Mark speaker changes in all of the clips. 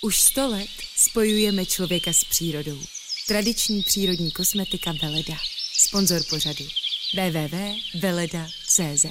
Speaker 1: Už 100 let spojujeme člověka s přírodou. Tradiční přírodní kosmetika Veleda. Sponzor pořadu www.veleda.cz.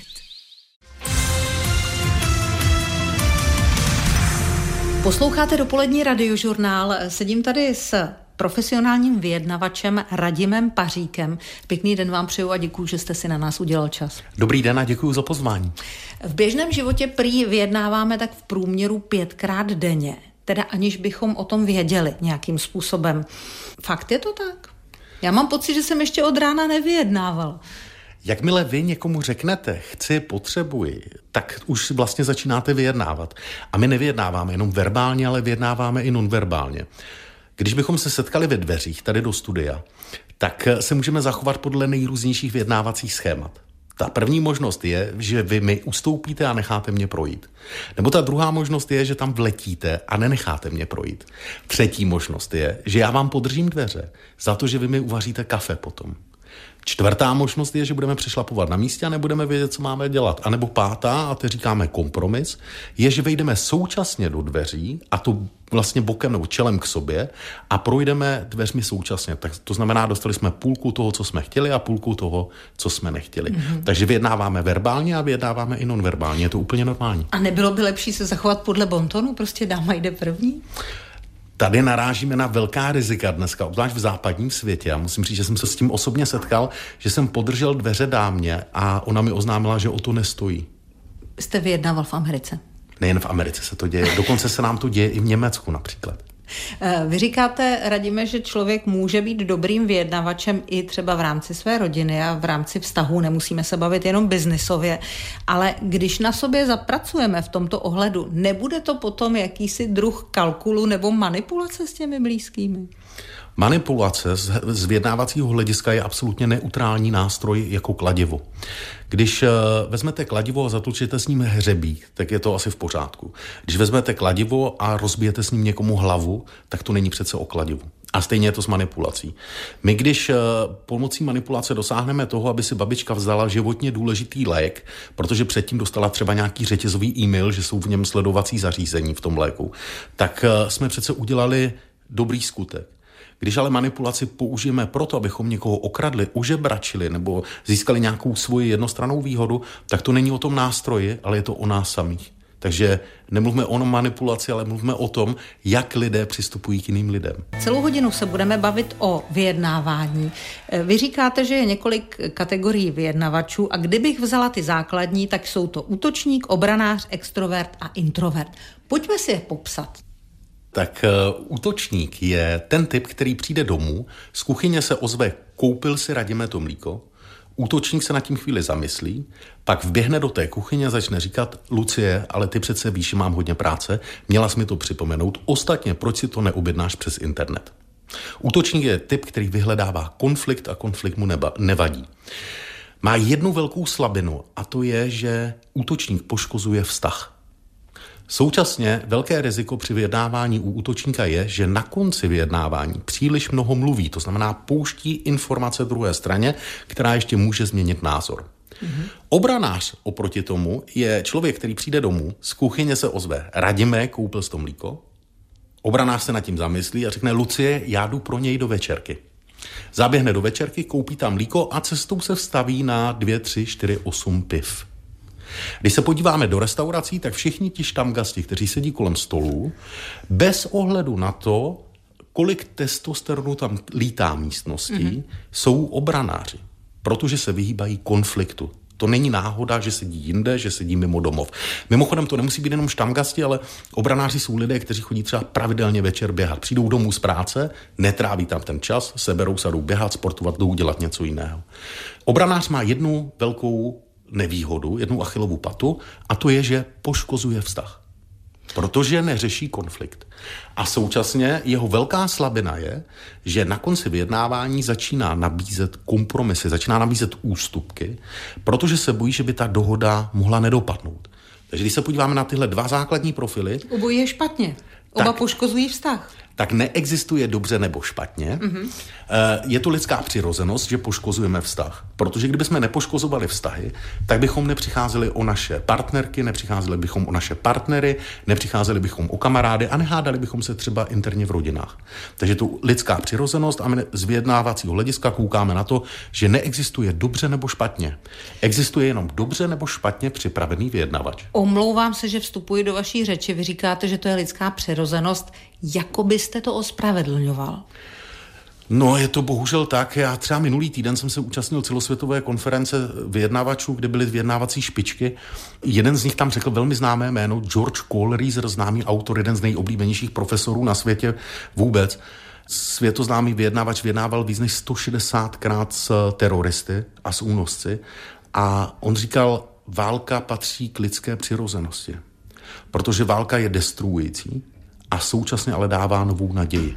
Speaker 2: Posloucháte dopolední radiožurnál. Sedím tady s profesionálním vyjednavačem Radimem Paříkem. Pěkný den vám přeju a děkuju, že jste si na nás udělal čas.
Speaker 3: Dobrý den a děkuju za pozvání.
Speaker 2: V běžném životě prý vyjednáváme tak v průměru 5krát denně, teda aniž bychom o tom věděli nějakým způsobem. Fakt je to tak? Já mám pocit, že jsem ještě od rána nevyjednával.
Speaker 3: Jakmile vy někomu řeknete chci, potřebuji, tak už vlastně začínáte vyjednávat. A my nevyjednáváme jenom verbálně, ale vyjednáváme i nonverbálně. Když bychom se setkali ve dveřích tady do studia, tak se můžeme zachovat podle nejrůznějších vyjednávacích schémat. Ta první možnost je, že vy mi ustoupíte a necháte mě projít. Nebo ta druhá možnost je, že tam vletíte a nenecháte mě projít. Třetí možnost je, že já vám podržím dveře za to, že vy mi uvaříte kafe potom. Čtvrtá možnost je, že budeme přešlapovat na místě a nebudeme vědět, co máme dělat. A nebo pátá, a to říkáme kompromis, je, že vejdeme současně do dveří, a to vlastně bokem nebo čelem k sobě, a projdeme dveřmi současně. Tak to znamená, dostali jsme půlku toho, co jsme chtěli, a půlku toho, co jsme nechtěli. Takže vyjednáváme verbálně a vyjednáváme i nonverbálně. Je to úplně normální.
Speaker 2: A nebylo by lepší se zachovat podle bontonu? Prostě dáma jde první?
Speaker 3: Tady narážíme na velká rizika dneska, obzvlášť v západním světě. Já musím říct, že jsem se s tím osobně setkal, že jsem podržel dveře dámě a ona mi oznámila, že o to nestojí.
Speaker 2: Jste vyjednával v Americe?
Speaker 3: Nejen v Americe se to děje, dokonce se nám to děje i v Německu například.
Speaker 2: Vy říkáte, Radime, že člověk může být dobrým vyjednavačem i třeba v rámci své rodiny a v rámci vztahů, nemusíme se bavit jenom biznisově, ale když na sobě zapracujeme v tomto ohledu, nebude to potom jakýsi druh kalkulu nebo manipulace s těmi blízkými?
Speaker 3: Manipulace z vyjednávacího hlediska je absolutně neutrální nástroj jako kladivo. Když vezmete kladivo a zatlučíte s ním hřebík, tak je to asi v pořádku. Když vezmete kladivo a rozbijete s ním někomu hlavu, tak to není přece o kladivu. A stejně je to s manipulací. My když pomocí manipulace dosáhneme toho, aby si babička vzala životně důležitý lék, protože předtím dostala třeba nějaký řetězový e-mail, že jsou v něm sledovací zařízení v tom léku, tak jsme přece udělali dobrý skutek. Když ale manipulaci použijeme proto, abychom někoho okradli, užebračili nebo získali nějakou svoji jednostrannou výhodu, tak to není o tom nástroji, ale je to o nás samých. Takže nemluvme o manipulaci, ale mluvme o tom, jak lidé přistupují k jiným lidem.
Speaker 2: Celou hodinu se budeme bavit o vyjednávání. Vy říkáte, že je několik kategorií vyjednavačů a kdybych vzala ty základní, tak jsou to útočník, obranář, extrovert a introvert. Pojďme si je popsat.
Speaker 3: Tak útočník je ten typ, který přijde domů, z kuchyně se ozve, koupil si Radime to mlíko, útočník se na tím chvíli zamyslí, pak vběhne do té kuchyně a začne říkat, Lucie, ale ty přece víš, že mám hodně práce, měla jsi mi to připomenout, ostatně proč si to neobjednáš přes internet. Útočník je typ, který vyhledává konflikt a konflikt mu nevadí. Má jednu velkou slabinu a to je, že útočník poškozuje vztah. Současně velké riziko při vyjednávání u útočníka je, že na konci vyjednávání příliš mnoho mluví, to znamená pouští informace druhé straně, která ještě může změnit názor. Obranář oproti tomu je člověk, který přijde domů, z kuchyně se ozve, Radime, koupil jsi to mlíko. Obranář se nad tím zamyslí a řekne, Lucie, já jdu pro něj do večerky. Zaběhne do večerky, koupí tam mlíko a cestou se vstaví na 2, 3, 4, 8 piv. Když se podíváme do restaurací, tak všichni ti štamgasti, kteří sedí kolem stolů, bez ohledu na to, kolik testosteronu tam lítá místností, jsou obranáři, protože se vyhýbají konfliktu. To není náhoda, že sedí jinde, že sedí mimo domov. Mimochodem to nemusí být jenom štamgasti, ale obranáři jsou lidé, kteří chodí třeba pravidelně večer běhat. Přijdou domů z práce, netráví tam ten čas, seberou se, jdou běhat, sportovat, jdou dělat něco jiného. Obranář má jednu velkou nevýhodu, jednu Achillovu patu, a to je, že poškozuje vztah. Protože neřeší konflikt. A současně jeho velká slabina je, že na konci vyjednávání začíná nabízet kompromisy, začíná nabízet ústupky, protože se bojí, že by ta dohoda mohla nedopadnout. Takže když se podíváme na tyhle dva základní profily...
Speaker 2: Obojí je špatně. Oba poškozují vztah.
Speaker 3: tak neexistuje dobře nebo špatně. Je to lidská přirozenost, že poškozujeme vztah. Protože kdybychom nepoškozovali vztahy, tak bychom nepřicházeli o naše partnerky, nepřicházeli bychom o naše partnery, nepřicházeli bychom o kamarády a nehádali bychom se třeba interně v rodinách. Takže to lidská přirozenost a my z vyjednávacího hlediska koukáme na to, že neexistuje dobře nebo špatně. Existuje jenom dobře nebo špatně připravený vyjednavač.
Speaker 2: Omlouvám se, že vstupuji do vaší řeči. Vy říkáte, že to je lidská přirozenost. Jako byste to ospravedlňoval?
Speaker 3: No, je to bohužel tak. Já třeba minulý týden jsem se účastnil celosvětové konference vyjednávačů, kde byly vyjednávací špičky. Jeden z nich tam řekl velmi známé jméno, George Kohlrieser, známý autor, jeden z nejoblíbenějších profesorů na světě vůbec. Světoznámý vyjednávač vyjednával víc než 160krát s teroristy a s únosci. A on říkal, válka patří k lidské přirozenosti. Protože válka je destruující a současně ale dává novou naději.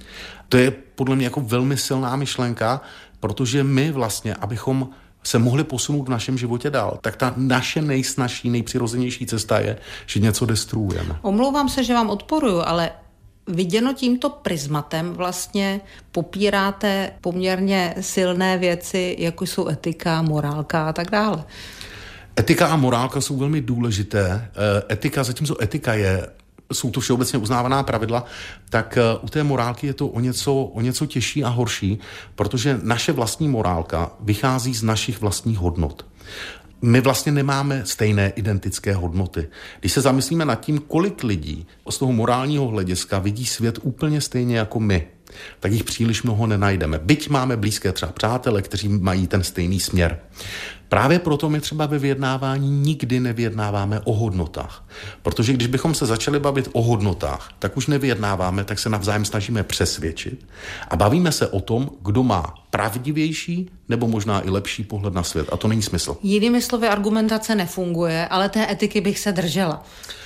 Speaker 3: To je podle mě jako velmi silná myšlenka, protože my vlastně, abychom se mohli posunout v našem životě dál, tak ta naše nejsnažší, nejpřirozenější cesta je, že něco destruujeme.
Speaker 2: Omlouvám se, že vám odporuju, ale viděno tímto prismatem vlastně popíráte poměrně silné věci, jako jsou etika, morálka a tak dále.
Speaker 3: Etika a morálka jsou velmi důležité. Etika, zatímco etika jsou to všeobecně uznávaná pravidla, tak u té morálky je to o něco těžší a horší, protože naše vlastní morálka vychází z našich vlastních hodnot. My vlastně nemáme stejné identické hodnoty. Když se zamyslíme nad tím, kolik lidí z toho morálního hlediska vidí svět úplně stejně jako my, tak jich příliš mnoho nenajdeme. Byť máme blízké třeba přátele, kteří mají ten stejný směr. Právě proto my třeba ve vyjednávání nikdy nevyjednáváme o hodnotách. Protože když bychom se začali bavit o hodnotách, tak už nevyjednáváme, tak se navzájem snažíme přesvědčit a bavíme se o tom, kdo má pravdivější nebo možná i lepší pohled na svět. A to není smysl.
Speaker 2: Jinými slovy, argumentace nefunguje, ale té etiky bych se držela.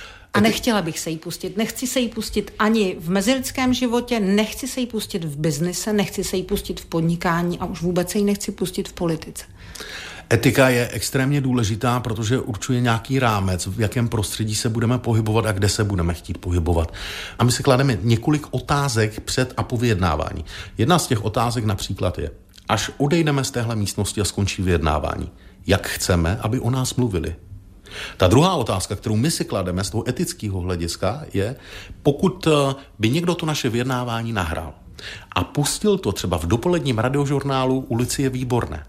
Speaker 2: A nechtěla bych se jí pustit. Nechci se jí pustit ani v mezilidském životě, nechci se jí pustit v biznise, nechci se jí pustit v podnikání a už vůbec se jí nechci pustit v politice.
Speaker 3: Etika je extrémně důležitá, protože určuje nějaký rámec, v jakém prostředí se budeme pohybovat a kde se budeme chtít pohybovat. A my si klademe několik otázek před a po vyjednávání. Jedna z těch otázek například je, až odejdeme z téhle místnosti a skončí vyjednávání, jak chceme, aby o nás mluvili. Ta druhá otázka, kterou my si klademe z toho etického hlediska, je, pokud by někdo to naše vyjednávání nahrál a pustil to třeba v dopoledním radiožurnálu U Lucie Výborné,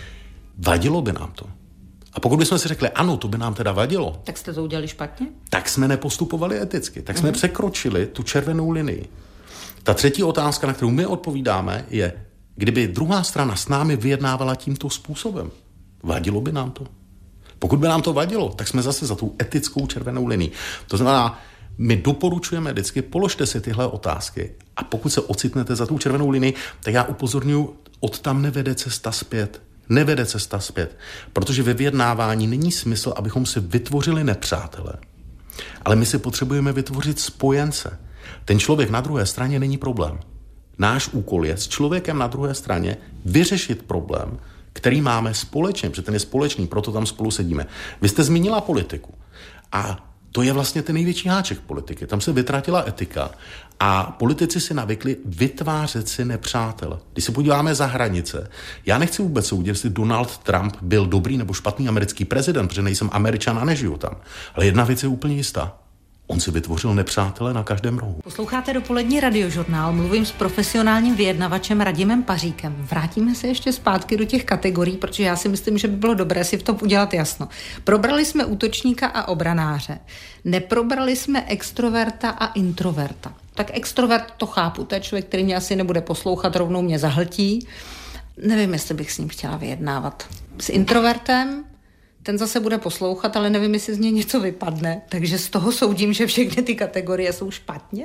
Speaker 3: vadilo by nám to. A pokud bychom si řekli, ano, to by nám teda vadilo.
Speaker 2: Tak jste to udělali špatně?
Speaker 3: Tak jsme nepostupovali eticky, tak jsme překročili tu červenou linii. Ta třetí otázka, na kterou my odpovídáme, je, kdyby druhá strana s námi vyjednávala tímto způsobem, vadilo by nám to? Pokud by nám to vadilo, tak jsme zase za tou etickou červenou linií. To znamená, my doporučujeme vždycky, položte si tyhle otázky a pokud se ocitnete za tou červenou linii, tak já upozorňuji, odtam nevede cesta zpět. Nevede cesta zpět, protože ve vyjednávání není smysl, abychom si vytvořili nepřátele, ale my si potřebujeme vytvořit spojence. Ten člověk na druhé straně není problém. Náš úkol je s člověkem na druhé straně vyřešit problém, který máme společně, protože ten je společný, proto tam spolu sedíme. Vy jste zmínila politiku a to je vlastně ten největší háček politiky. Tam se vytratila etika a politici si navykli vytvářet si nepřátele. Když se podíváme za hranice, já nechci vůbec soudit, jestli Donald Trump byl dobrý nebo špatný americký prezident, protože nejsem Američan a nežiju tam. Ale jedna věc je úplně jistá. On si vytvořil nepřátele na každém rohu.
Speaker 2: Posloucháte dopolední radiožurnál, mluvím s profesionálním vyjednavačem Radimem Paříkem. Vrátíme se ještě zpátky do těch kategorií, protože já si myslím, že by bylo dobré si v tom udělat jasno. Probrali jsme útočníka a obranáře. Neprobrali jsme extroverta a introverta. Tak extrovert to chápu, to je člověk, který mě asi nebude poslouchat, rovnou mě zahltí. Nevím, jestli bych s ním chtěla vyjednávat. S introvertem ten zase bude poslouchat, ale nevím, jestli z něj něco vypadne. Takže z toho soudím, že všechny ty kategorie jsou špatně.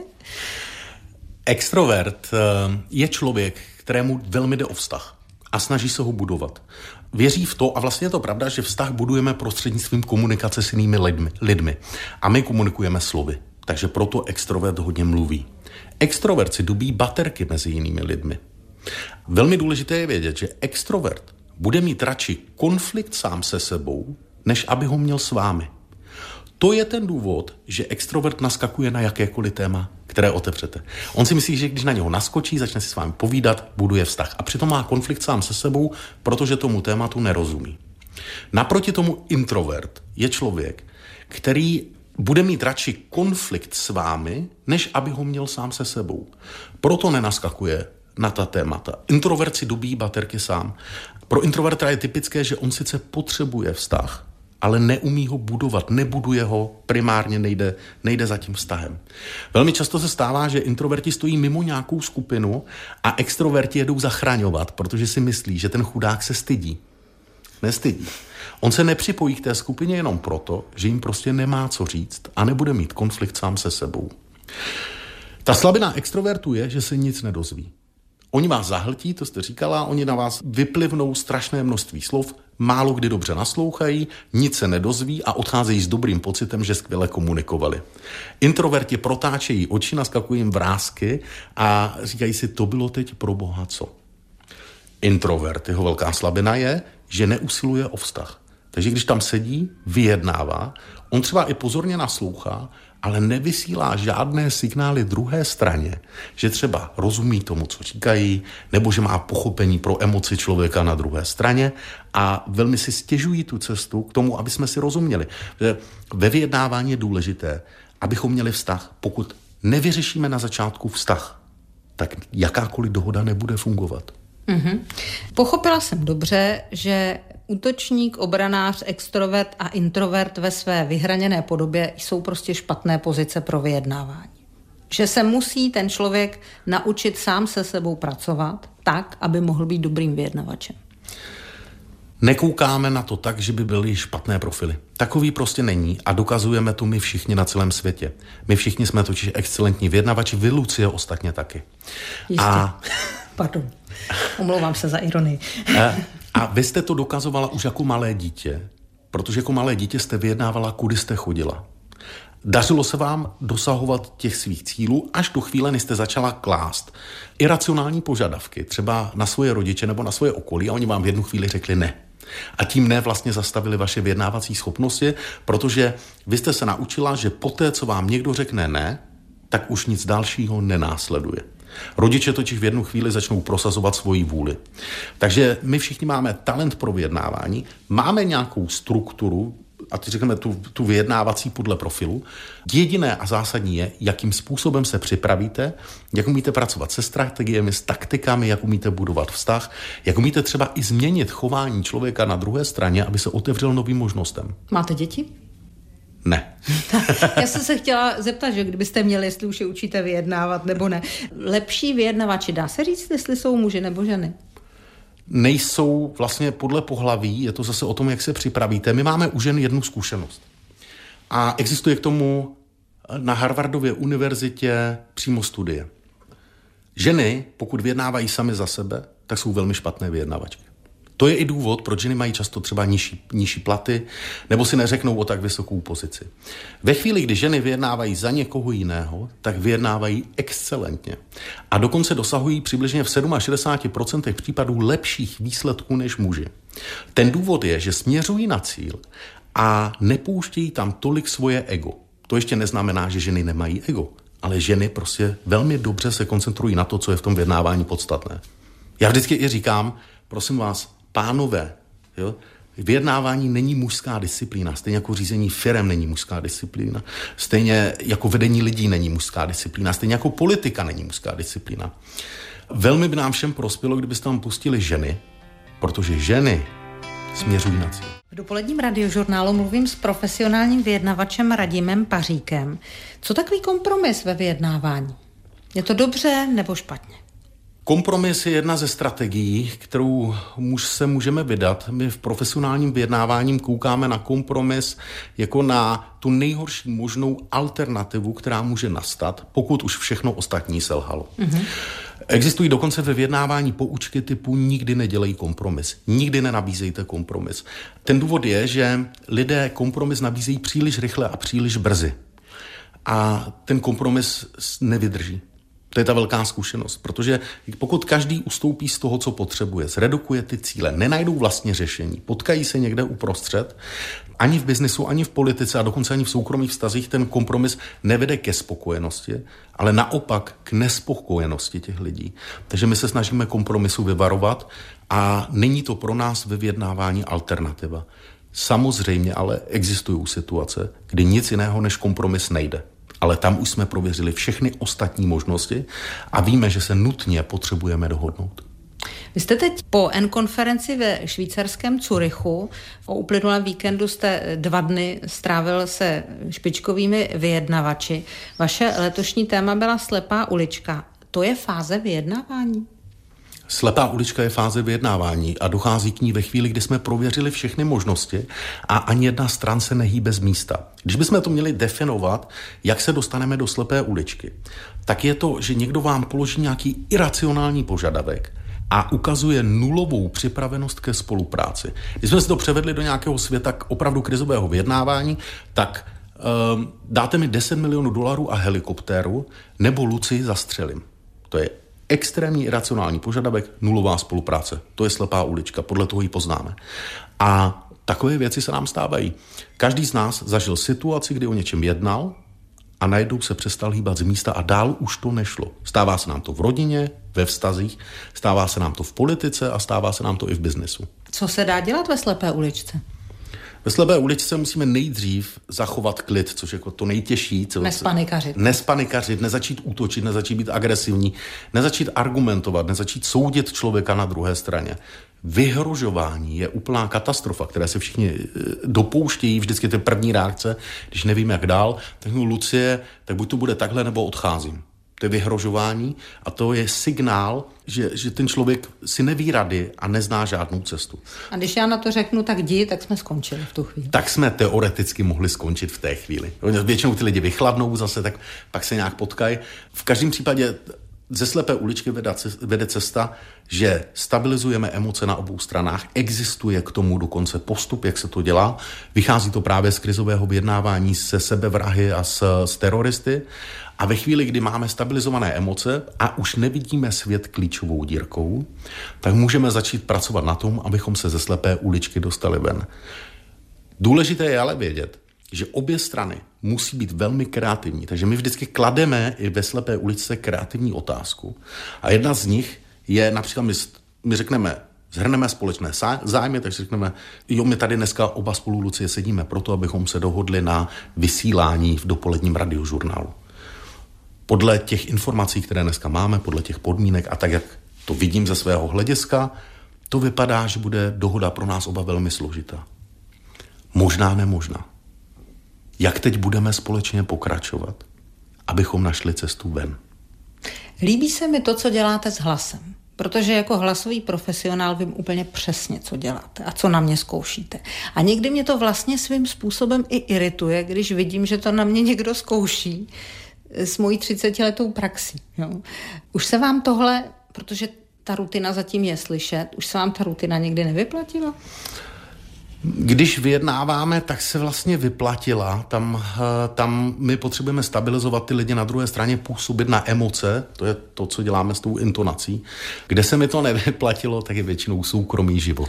Speaker 3: Extrovert je člověk, kterému velmi jde o vztah a snaží se ho budovat. Věří v to, a vlastně je to pravda, že vztah budujeme prostřednictvím komunikace s jinými lidmi. A my komunikujeme slovy. Takže proto extrovert hodně mluví. Extrovert si dubí baterky mezi jinými lidmi. Velmi důležité je vědět, že extrovert bude mít radši konflikt sám se sebou, než aby ho měl s vámi. To je ten důvod, že extrovert naskakuje na jakékoliv téma, které otevřete. On si myslí, že když na něho naskočí, začne si s vámi povídat, buduje vztah. A přitom má konflikt sám se sebou, protože tomu tématu nerozumí. Naproti tomu introvert je člověk, který bude mít radši konflikt s vámi, než aby ho měl sám se sebou. Proto nenaskakuje na ta témata. Introvert si dobíjí baterky sám. Pro introverta je typické, že on sice potřebuje vztah, ale neumí ho budovat, nebuduje ho, primárně nejde za tím vztahem. Velmi často se stává, že introverti stojí mimo nějakou skupinu a extroverti jedou zachraňovat, protože si myslí, že ten chudák se stydí. Nestydí. On se nepřipojí k té skupině jenom proto, že jim prostě nemá co říct a nebude mít konflikt sám se sebou. Ta slabina extrovertů je, že se nic nedozví. Oni vás zahltí, to jste říkala, oni na vás vyplivnou strašné množství slov, málo kdy dobře naslouchají, nic se nedozví a odcházejí s dobrým pocitem, že skvěle komunikovali. Introverti protáčejí oči, naskakují jim vrásky a říkají si, to bylo teď pro boha co. Introvert, jeho velká slabina je, že neusiluje o vztah. Takže když tam sedí, vyjednává, on třeba i pozorně naslouchá, ale nevysílá žádné signály druhé straně, že třeba rozumí tomu, co říkají, nebo že má pochopení pro emoci člověka na druhé straně a velmi si stěžují tu cestu k tomu, aby jsme si rozuměli. Že ve vyjednávání je důležité, abychom měli vztah. Pokud nevyřešíme na začátku vztah, tak jakákoliv dohoda nebude fungovat.
Speaker 2: Mm-hmm. Pochopila jsem dobře, že útočník, obranář, extrovert a introvert ve své vyhraněné podobě jsou prostě špatné pozice pro vyjednávání. Že se musí ten člověk naučit sám se sebou pracovat tak, aby mohl být dobrým vyjednavačem.
Speaker 3: Nekoukáme na to tak, že by byly špatné profily. Takový prostě není a dokazujeme to my všichni na celém světě. My všichni jsme totiž excelentní vyjednavači, vy, Lucie, ostatně taky.
Speaker 2: Jistě. Pardon. Omlouvám se za ironii.
Speaker 3: A vy jste to dokazovala už jako malé dítě, protože jako malé dítě jste vyjednávala, kudy jste chodila. Dařilo se vám dosahovat těch svých cílů, až do chvíle, než jste začala klást iracionální požadavky, třeba na svoje rodiče nebo na svoje okolí, a oni vám v jednu chvíli řekli ne. A tím ne vlastně zastavili vaše vyjednávací schopnosti, protože vy jste se naučila, že poté, co vám někdo řekne ne, tak už nic dalšího nenásleduje. Rodiče totiž v jednu chvíli začnou prosazovat svoji vůli. Takže my všichni máme talent pro vyjednávání, máme nějakou strukturu, a teď řekneme tu vyjednávací podle profilu. Jediné a zásadní je, jakým způsobem se připravíte, jak umíte pracovat se strategiemi, s taktikami, jak umíte budovat vztah, jak umíte třeba i změnit chování člověka na druhé straně, aby se otevřel novým možnostem.
Speaker 2: Máte děti?
Speaker 3: Ne.
Speaker 2: Já jsem se chtěla zeptat, že kdybyste měli, jestli už je učíte vyjednávat nebo ne. Lepší vyjednavači, dá se říct, jestli jsou muži nebo ženy?
Speaker 3: Nejsou vlastně podle pohlaví, je to zase o tom, jak se připravíte. My máme u žen jednu zkušenost. A existuje k tomu na Harvardově univerzitě přímo studie. Ženy, pokud vyjednávají sami za sebe, tak jsou velmi špatné vyjednavačky. To je i důvod, proč ženy mají často třeba nižší platy, nebo si neřeknou o tak vysokou pozici. Ve chvíli, kdy ženy vyjednávají za někoho jiného, tak vyjednávají excelentně. A dokonce dosahují přibližně v 67% případů lepších výsledků než muži. Ten důvod je, že směřují na cíl a nepouštějí tam tolik svoje ego. To ještě neznamená, že ženy nemají ego, ale ženy prostě velmi dobře se koncentrují na to, co je v tom vyjednávání podstatné. Já vždycky i říkám, prosím vás, pánové, jo? Vyjednávání není mužská disciplína, stejně jako řízení firem není mužská disciplína, stejně jako vedení lidí není mužská disciplína, stejně jako politika není mužská disciplína. Velmi by nám všem prospělo, kdybyste tam pustili ženy, protože ženy směřují na cíl.
Speaker 2: V dopoledním radiožurnálu mluvím s profesionálním vyjednavačem Radimem Paříkem. Co takový kompromis ve vyjednávání? Je to dobře nebo špatně?
Speaker 3: Kompromis je jedna ze strategií, kterou se můžeme vydat. My v profesionálním vyjednáváním koukáme na kompromis jako na tu nejhorší možnou alternativu, která může nastat, pokud už všechno ostatní selhalo. Mm-hmm. Existují dokonce ve vyjednávání poučky typu nikdy nedělej kompromis, nikdy nenabízejte kompromis. Ten důvod je, že lidé kompromis nabízejí příliš rychle a příliš brzy. A ten kompromis nevydrží. To je ta velká zkušenost, protože pokud každý ustoupí z toho, co potřebuje, zredukuje ty cíle, nenajdou vlastně řešení, potkají se někde uprostřed, ani v biznesu, ani v politice a dokonce ani v soukromých vztazích ten kompromis nevede ke spokojenosti, ale naopak k nespokojenosti těch lidí. Takže my se snažíme kompromisu vyvarovat a není to pro nás ve vyjednávání alternativa. Samozřejmě ale existují situace, kdy nic jiného než kompromis nejde. Ale tam už jsme prověřili všechny ostatní možnosti a víme, že se nutně potřebujeme dohodnout.
Speaker 2: Vy jste teď po konferenci ve švýcarském Curychu. O uplynulém víkendu jste 2 dny strávil se špičkovými vyjednavači. Vaše letošní téma byla slepá ulička. To je fáze vyjednávání?
Speaker 3: Slepá ulička je fáze vyjednávání a dochází k ní ve chvíli, kdy jsme prověřili všechny možnosti a ani jedna stran se nehýbe z místa. Když bychom to měli definovat, jak se dostaneme do slepé uličky, tak je to, že někdo vám položí nějaký iracionální požadavek a ukazuje nulovou připravenost ke spolupráci. Když jsme si to převedli do nějakého světa opravdu krizového vyjednávání, tak dáte mi $10 milionů a helikoptéru, nebo Lucii zastřelím. To je extrémní iracionální požadavek, nulová spolupráce. To je slepá ulička, podle toho ji poznáme. A takové věci se nám stávají. Každý z nás zažil situaci, kdy o něčem jednal a najednou se přestal hýbat z místa a dál už to nešlo. Stává se nám to v rodině, ve vztazích, stává se nám to v politice a stává se nám to i v biznesu.
Speaker 2: Co se dá dělat ve slepé uličce?
Speaker 3: Ve slepé uličce musíme nejdřív zachovat klid, což je jako to nejtěžší. Nespanikařit, nezačít útočit, nezačít být agresivní, nezačít argumentovat, nezačít soudit člověka na druhé straně. Vyhrožování je úplná katastrofa, které se všichni dopouštějí, vždycky ty první reakce, když nevím jak dál, tak Lucie, tak buď to bude takhle, nebo odcházím. To je vyhrožování a to je signál, že ten člověk si neví rady a nezná žádnou cestu.
Speaker 2: A když já na to řeknu, tak jdi, tak jsme skončili v tu chvíli.
Speaker 3: Tak jsme teoreticky mohli skončit v té chvíli. Většinou ty lidi vychladnou zase, tak pak se nějak potkají. V každém případě ze slepé uličky vede cesta, že stabilizujeme emoce na obou stranách, existuje k tomu dokonce postup, jak se to dělá. Vychází to právě z krizového vyjednávání se sebevrahy a s teroristy. A ve chvíli, kdy máme stabilizované emoce a už nevidíme svět klíčovou dírkou, tak můžeme začít pracovat na tom, abychom se ze slepé uličky dostali ven. Důležité je ale vědět, že obě strany musí být velmi kreativní. Takže my vždycky klademe i ve slepé uličce kreativní otázku. A jedna z nich je například, my řekneme, zhrneme společné zájmy, takže řekneme, jo, my tady dneska oba spolu, Lucie, sedíme proto, abychom se dohodli na vysílání v dopoledním radiožurnálu. Podle těch informací, které dneska máme, podle těch podmínek a tak, jak to vidím ze svého hlediska, to vypadá, že bude dohoda pro nás oba velmi složitá. Možná nemožná. Jak teď budeme společně pokračovat, abychom našli cestu ven?
Speaker 2: Líbí se mi to, co děláte s hlasem, protože jako hlasový profesionál vím úplně přesně, co děláte a co na mě zkoušíte. A někdy mě to vlastně svým způsobem i irituje, když vidím, že to na mě někdo zkouší s mojí 30letou praxí. Jo. Už se vám tohle, protože ta rutina zatím je slyšet, už se vám ta rutina někdy nevyplatila?
Speaker 3: Když vyjednáváme, tak se vlastně vyplatila. Tam my potřebujeme stabilizovat ty lidi na druhé straně, působit na emoce, to je to, co děláme s tou intonací. Kde se mi to nevyplatilo, tak je většinou soukromý život.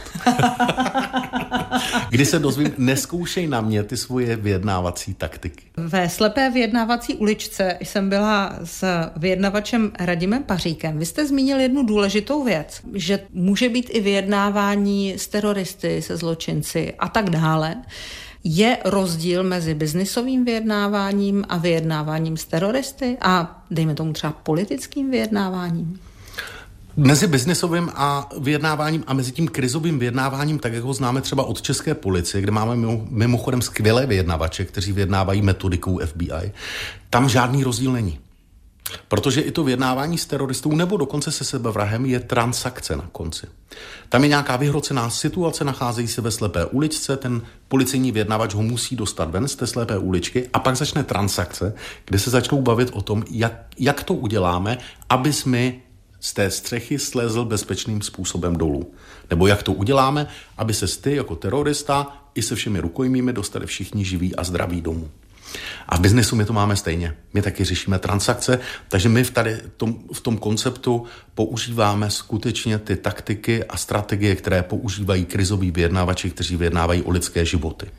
Speaker 3: Kdy se dozvím, nezkoušej na mě ty svoje vyjednávací taktiky.
Speaker 2: Ve slepé vyjednávací uličce jsem byla s vyjednavačem Radimem Paříkem. Vy jste zmínil jednu důležitou věc, že může být i vyjednávání s teroristy, se zločinci a tak dále. Je rozdíl mezi biznisovým vyjednáváním a vyjednáváním s teroristy a dejme tomu třeba politickým vyjednáváním?
Speaker 3: Mezi biznesovým a vyjednáváním a mezi tím krizovým vyjednáváním, tak jak ho známe třeba od české policie, kde máme mimochodem skvělé vyjednavače, kteří vyjednávají metodikou FBI, tam žádný rozdíl není. Protože i to vyjednávání s teroristou nebo dokonce se sebevrahem je transakce na konci. Tam je nějaká vyhrocená situace, nacházejí se ve slepé uličce, ten policejní vyjednavač ho musí dostat ven z té slepé uličky a pak začne transakce, kde se začnou bavit o tom, jak to uděláme, aby jsme z té střechy slezl bezpečným způsobem dolů. Nebo jak to uděláme, aby se ty jako terorista i se všemi rukojmími dostali všichni živí a zdraví domů. A v biznesu my to máme stejně. My taky řešíme transakce, takže my v tom konceptu používáme skutečně ty taktiky a strategie, které používají krizoví vyjednávači, kteří vyjednávají o lidské životy.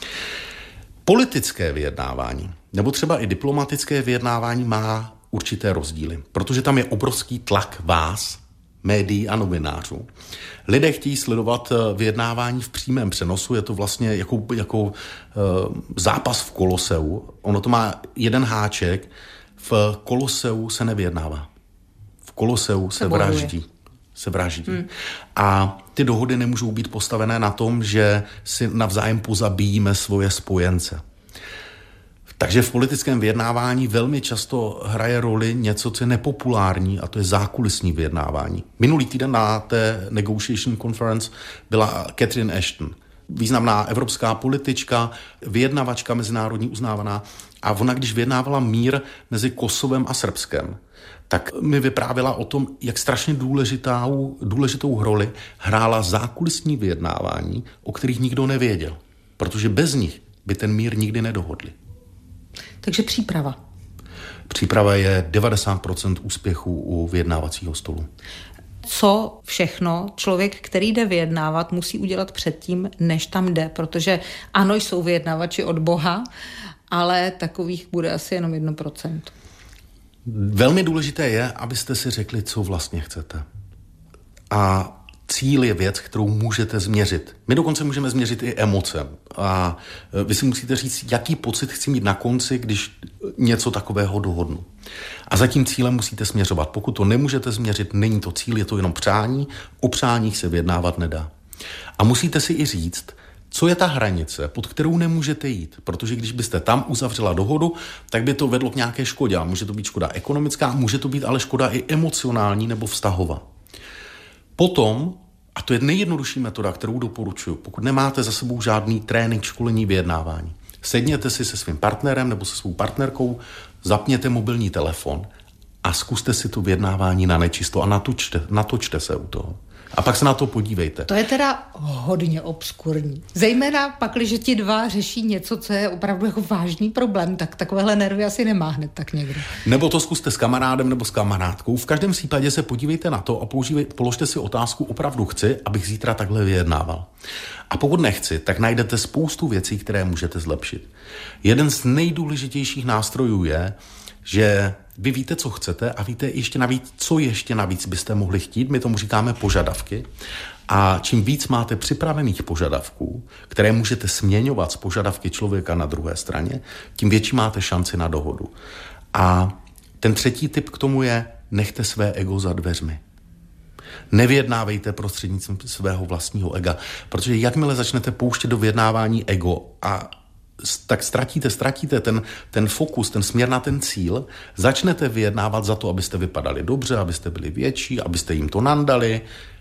Speaker 3: Politické vyjednávání, nebo třeba i diplomatické vyjednávání má určité rozdíly, protože tam je obrovský tlak vás, médií a novinářů. Lidé chtějí sledovat vyjednávání v přímém přenosu, je to vlastně jako zápas v Koloseu. Ono to má jeden háček, v Koloseu se nevyjednává. V Koloseu se vraždí. A ty dohody nemůžou být postavené na tom, že si navzájem pozabíjíme svoje spojence. Takže v politickém vyjednávání velmi často hraje roli něco, co je nepopulární, a to je zákulisní vyjednávání. Minulý týden na té negotiation conference byla Catherine Ashton, významná evropská politička, vyjednavačka mezinárodní uznávaná, a ona, když vyjednávala mír mezi Kosovem a Srbskem, tak mi vyprávěla o tom, jak strašně důležitou roli hrála zákulisní vyjednávání, o kterých nikdo nevěděl, protože bez nich by ten mír nikdy nedohodli.
Speaker 2: Takže příprava.
Speaker 3: Příprava je 90% úspěchu u vyjednávacího stolu.
Speaker 2: Co všechno člověk, který jde vyjednávat, musí udělat předtím, než tam jde? Protože ano, jsou vyjednávači od Boha, ale takových bude asi jenom 1%.
Speaker 3: Velmi důležité je, abyste si řekli, co vlastně chcete. A cíl je věc, kterou můžete změřit. My dokonce můžeme změřit i emoce. A vy si musíte říct, jaký pocit chci mít na konci, když něco takového dohodnu. A za tím cílem musíte směřovat. Pokud to nemůžete změřit, není to cíl, je to jenom přání. O přáních se vyjednávat nedá. A musíte si i říct, co je ta hranice, pod kterou nemůžete jít. Protože když byste tam uzavřela dohodu, tak by to vedlo k nějaké škodě. A může to být škoda ekonomická, může to být ale škoda i emocionální nebo vztahová. Potom, a to je nejjednodušší metoda, kterou doporučuji, pokud nemáte za sebou žádný trénink, školení, vyjednávání, sedněte si se svým partnerem nebo se svou partnerkou, zapněte mobilní telefon a zkuste si to vyjednávání na nečisto a natočte se u toho. A pak se na to podívejte.
Speaker 2: To je teda hodně obskurní. Zejména pak, když ti dva řeší něco, co je opravdu jako vážný problém, tak takovéhle nervy asi nemá hned tak někdo.
Speaker 3: Nebo to zkuste s kamarádem nebo s kamarádkou. V každém případě se podívejte na to a položte si otázku, opravdu chci, abych zítra takhle vyjednával. A pokud nechci, tak najdete spoustu věcí, které můžete zlepšit. Jeden z nejdůležitějších nástrojů je, že vy víte, co chcete a víte ještě navíc, co ještě navíc byste mohli chtít. My tomu říkáme požadavky. A čím víc máte připravených požadavků, které můžete směňovat s požadavky člověka na druhé straně, tím větší máte šanci na dohodu. A ten třetí tip k tomu je, nechte své ego za dveřmi. Nevyjednávejte prostřednictvím svého vlastního ega, protože jakmile začnete pouštět do vyjednávání ego tak ztratíte ten fokus, ten směr na ten cíl, začnete vyjednávat za to, abyste vypadali dobře, abyste byli větší, abyste jim to nandali,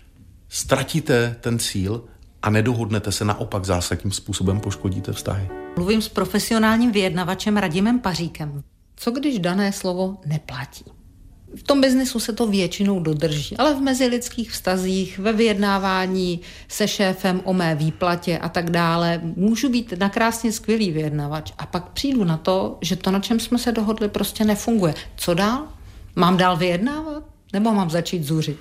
Speaker 3: ztratíte ten cíl a nedohodnete se, naopak zásadním způsobem poškodíte vztahy.
Speaker 2: Mluvím s profesionálním vyjednavačem Radimem Paříkem. Co když dané slovo neplatí? V tom biznesu se to většinou dodrží, ale v mezilidských vztazích, ve vyjednávání se šéfem o mé výplatě a tak dále, můžu být nakrásně skvělý vyjednavač a pak přijdu na to, že to, na čem jsme se dohodli, prostě nefunguje. Co dál? Mám dál vyjednávat? Nebo mám začít zuřit?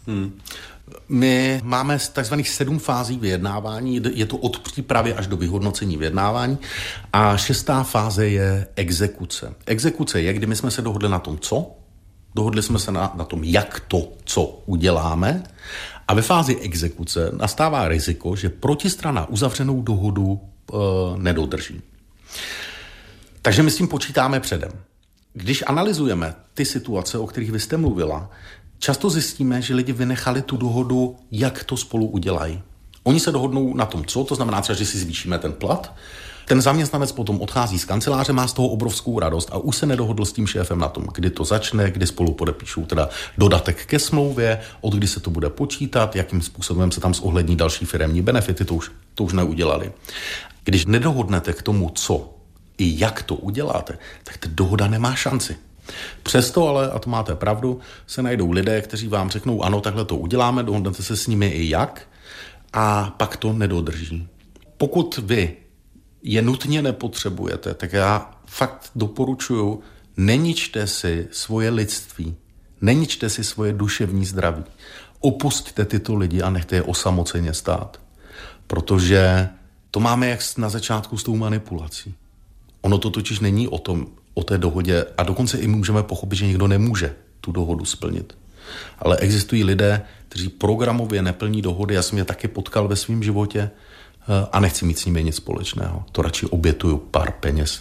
Speaker 3: My máme takzvaných 7 fází vyjednávání, je to od přípravy až do vyhodnocení vyjednávání a 6. fáze je exekuce. Exekuce je, kdy my jsme se dohodli na tom, co? Dohodli jsme se na tom, jak to, co uděláme, a ve fázi exekuce nastává riziko, že protistrana uzavřenou dohodu nedodrží. Takže my s tím počítáme předem. Když analyzujeme ty situace, o kterých vy jste mluvila, často zjistíme, že lidi vynechali tu dohodu, jak to spolu udělají. Oni se dohodnou na tom, co, to znamená třeba, že si zvýšíme ten plat. Ten zaměstnanec potom odchází z kanceláře, má z toho obrovskou radost a už se nedohodl s tím šéfem na tom, kdy to začne, kdy spolu podepíšou teda dodatek ke smlouvě, od kdy se to bude počítat, jakým způsobem se tam zohlední další firemní benefity, to už neudělali. Když nedohodnete k tomu, co i jak to uděláte, tak ta dohoda nemá šanci. Přesto ale, a to máte pravdu, se najdou lidé, kteří vám řeknou, ano, takhle to uděláme, dohodnete se s nimi i jak, a pak to nedodrží. Pokud vy je nutně nepotřebujete, tak já fakt doporučuju, neničte si svoje lidství, neničte si svoje duševní zdraví. Opusťte tyto lidi a nechte je osamoceně stát. Protože to máme jak na začátku s tou manipulací. Ono to totiž není o té dohodě a dokonce i můžeme pochopit, že někdo nemůže tu dohodu splnit. Ale existují lidé, kteří programově neplní dohody, já jsem je taky potkal ve svém životě a nechci mít s nimi nic společného. To radši obětuju pár peněz.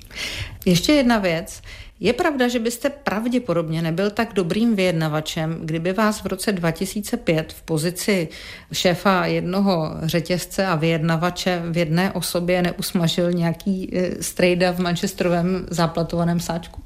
Speaker 2: Ještě jedna věc. Je pravda, že byste pravděpodobně nebyl tak dobrým vyjednavačem, kdyby vás v roce 2005 v pozici šéfa jednoho řetězce a vyjednavače v jedné osobě neusmažil nějaký strejda v manchesterovém záplatovaném sáčku?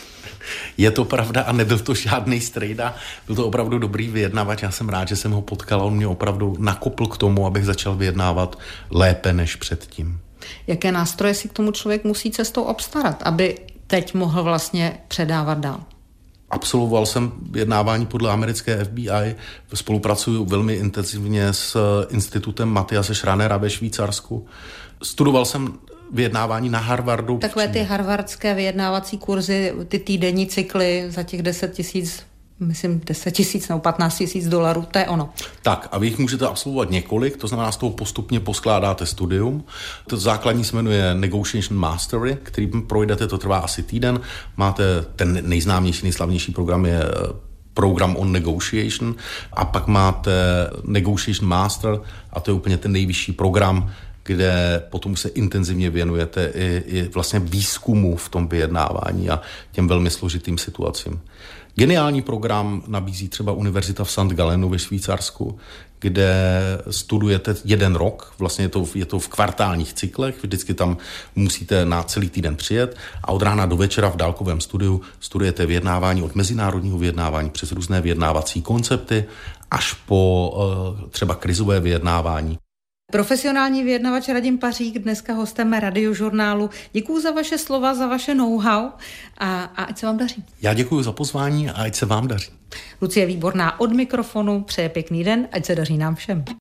Speaker 3: Je to pravda a nebyl to žádný strejda, byl to opravdu dobrý vyjednavač, já jsem rád, že jsem ho potkal, on mě opravdu nakopl k tomu, abych začal vyjednávat lépe než předtím.
Speaker 2: Jaké nástroje si k tomu člověk musí cestou obstarat, aby teď mohl vlastně předávat dál?
Speaker 3: Absolvoval jsem vyjednávání podle americké FBI, spolupracuju velmi intenzivně s institutem Matyase Schranera ve Švýcarsku. Studoval jsem vyjednávání na Harvardu.
Speaker 2: Takové ty harvardské vyjednávací kurzy, ty týdenní cykly za těch 10 000, myslím 10 000 nebo 15 000 dolarů, to je ono.
Speaker 3: Tak a vy jich můžete absolvovat několik, to znamená, z toho postupně poskládáte studium. To základní se jmenuje Negotiation Mastery, který projdete, to trvá asi týden. Máte ten nejznámější, nejslavnější program je program on negotiation a pak máte Negotiation Master a to je úplně ten nejvyšší program, kde potom se intenzivně věnujete i vlastně výzkumu v tom vyjednávání a těm velmi složitým situacím. Geniální program nabízí třeba Univerzita v St. Gallenu ve Švýcarsku, kde studujete 1 rok, vlastně je to v kvartálních cyklech, vždycky tam musíte na celý týden přijet a od rána do večera v dálkovém studiu studujete vyjednávání od mezinárodního vyjednávání přes různé vyjednávací koncepty až po třeba krizové vyjednávání.
Speaker 2: Profesionální vyjednavač Radim Pařík, dneska hostem Radiožurnálu. Děkuju za vaše slova, za vaše know-how a ať se vám daří.
Speaker 3: Já děkuji za pozvání a ať se vám daří.
Speaker 2: Lucie Výborná od mikrofonu, přeje pěkný den, ať se daří nám všem.